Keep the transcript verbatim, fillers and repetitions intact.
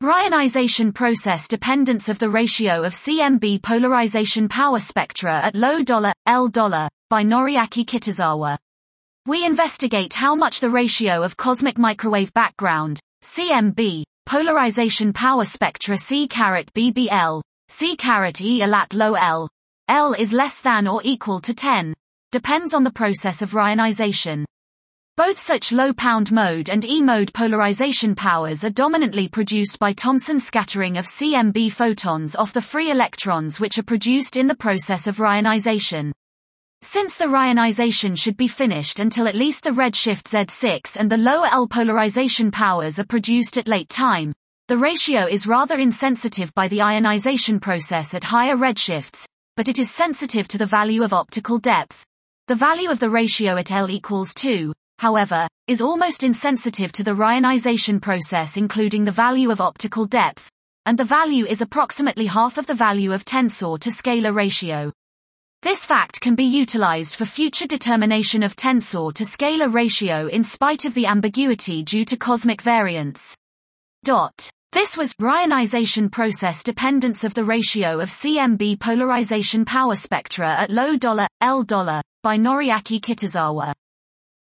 Rayonization process dependence of the ratio of C M B polarization power spectra at low L by Noriaki Kitazawa. We investigate how much the ratio of cosmic microwave background, C M B, polarization power spectra C B B L, C E L at low L, L is less than or equal to ten, depends on the process of rayonization. Both such low pound mode and E-mode polarization powers are dominantly produced by Thomson scattering of C M B photons off the free electrons which are produced in the process of rayonization. Since the rayonization should be finished until at least the redshift Z six and the low L polarization powers are produced at late time, the ratio is rather insensitive by the ionization process at higher redshifts, but it is sensitive to the value of optical depth. The value of the ratio at L equals two, however, is almost insensitive to the rayonization process including the value of optical depth, and the value is approximately half of the value of tensor to scalar ratio. This fact can be utilized for future determination of tensor to scalar ratio in spite of the ambiguity due to cosmic variance. Dot. This was Rayonization process dependence of the ratio of C M B polarization power spectra at low L by Noriaki Kitazawa.